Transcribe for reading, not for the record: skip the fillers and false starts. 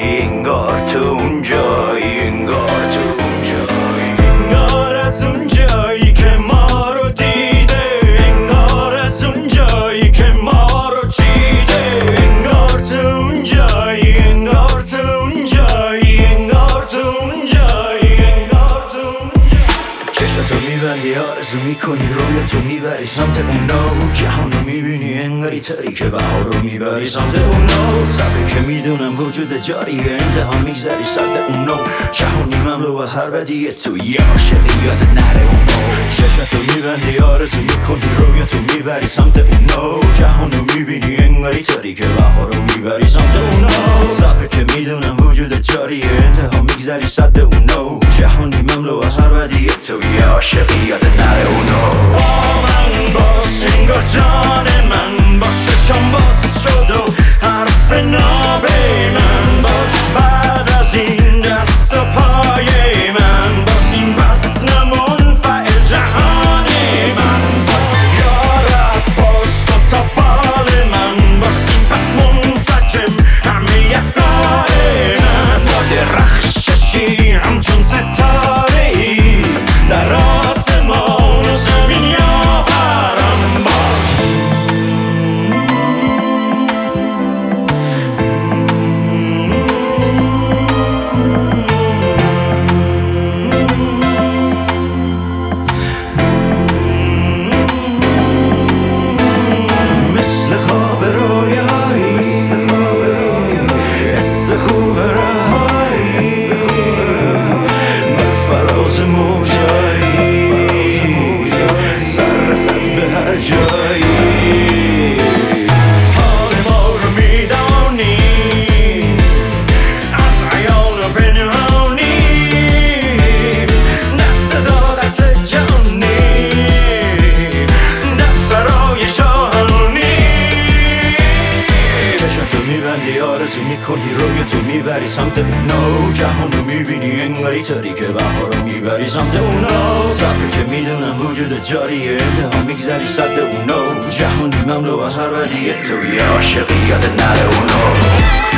انگار تو اونجایی، انگار تو اونجایی، انگار از اونجایی که ما رو دیده، انگار از اونجایی که ما رو چیده، انگار تو اونجایی، انگار تو اونجایی، انگار تو اونجایی، انگار تو اونجایی. چشتو میبندی آرزو میکنی رویتو میبری سمت اون نو، جهانو میبینی انگاری تاریکه بهارو میبری سمت اون نو، صبری که میدونم وجود جاریه انتها میگذری صد اون نو، جهانی مملو از هر بدیه تو یه عاشقی یاد نره اون نو. چشتو میبندی آرزو میکنی رویتو میبری سمت اون نو، جهانو میبینی انگاری تاریکه بهارو میبری سمت اون نو، صبری که میدونم وجود جاریه انتها میگذری صد اون نو، جهانی مملو از هر بدیه تو یه عاشقی یاد نره اون نو. با من باش انگار جان من باش چشم باز شد و حرف نابه من باش، بعد از این دست و پای من باش، این بس نمنفعل جهان من باش، یارب باش تو تا بال من باش، این پس منسجم همه افکار من باش، رخششی همچون ستاره ای در آسمان و زمین یا برم باش. مثل خواب رویایی حس خوب رهایی بر فراز موجایی سر رسد به هر جایی، حال ما رو میدانی از عیال و پنهانی، در صداقت جانی در سرای شاهانی. چشمتو میبندی آرزو میکنی رویتو میبری سمت اون نو، جهانو میبینی انگاری تاریکه بهارو میبری سمت اون نو، صبری که میدونم وجود جاریه انتها میگذری صد اون نو، جهانی مملو از هر بدیه تو یه عاشقی یاد نره اون نو.